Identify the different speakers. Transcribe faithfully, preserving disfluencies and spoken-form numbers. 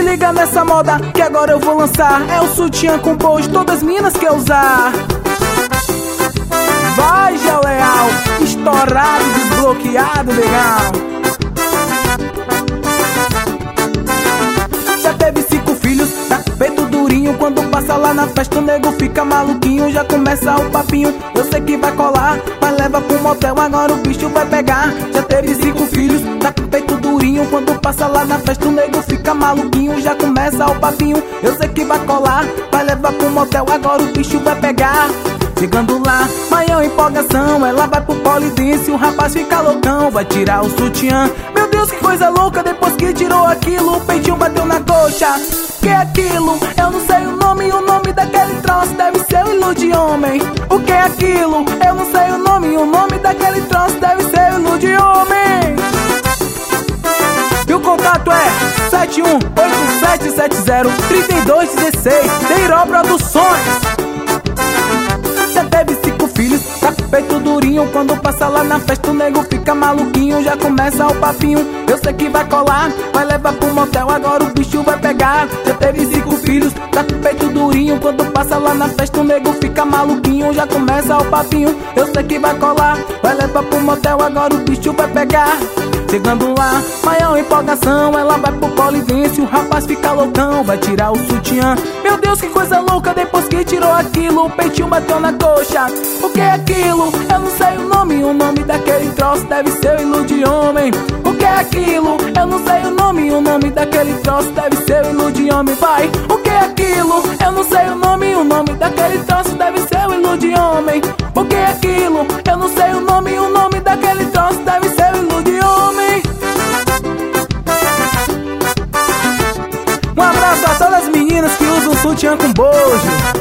Speaker 1: liga nessa moda que agora eu vou lançar. É o sutiã com bojo, todas as minas quer usar. Vai, Gel Leal, estourado, desbloqueado, legal. Já teve cinco filhos, tá com peito durinho. Quando passa lá na festa o nego fica maluquinho. Já começa o papinho, eu sei que vai colar. Mas leva pro motel, agora o bicho vai pegar. Já teve cinco filhos, tá com peito durinho. Quando passa lá na festa o nego fica maluquinho. Já começa o papinho, eu sei que vai colar. Vai levar pro motel, agora o bicho vai pegar. Chegando lá, maior empolgação, ela vai pro polidense, o rapaz fica loucão, vai tirar o sutiã. Meu Deus, que coisa louca, depois que tirou aquilo, o peitinho bateu na coxa. Que é aquilo? Eu não sei o nome, o nome daquele troço deve ser o ilude homem. O que é aquilo? Eu não sei o nome, o nome daquele troço deve ser o ilude homem. E o contato é sete um oito sete sete zero três dois um seis, Deiró Produções. Já teve cinco filhos, tá com peito durinho. Quando passa lá na festa o nego fica maluquinho. Já começa o papinho, eu sei que vai colar. Vai levar pro motel, agora o bicho vai pegar. Já teve cinco filhos, tá com peito durinho. Quando passa lá na festa o nego fica maluquinho. Já começa o papinho, eu sei que vai colar. Vai levar pro motel, agora o bicho vai pegar. Chegando lá, maior empolgação, ela vai pro polidense, o rapaz fica loucão, vai tirar o sutiã. Meu Deus, que coisa louca, depois que tirou aquilo, o peitinho bateu na coxa. O que é aquilo? Eu não sei o nome, o nome daquele troço deve ser o ilude homem. O que é aquilo? Eu não sei o nome, o nome daquele troço deve ser o ilude homem. Vai, o que é aquilo? Eu não sei o nome, o nome daquele troço deve ser o ilude homem. O que é aquilo? Eu não sei o nome, o nome daquele troço deve ser o ilude homem. Um abraço a todas as meninas que usam sutiã com bojo.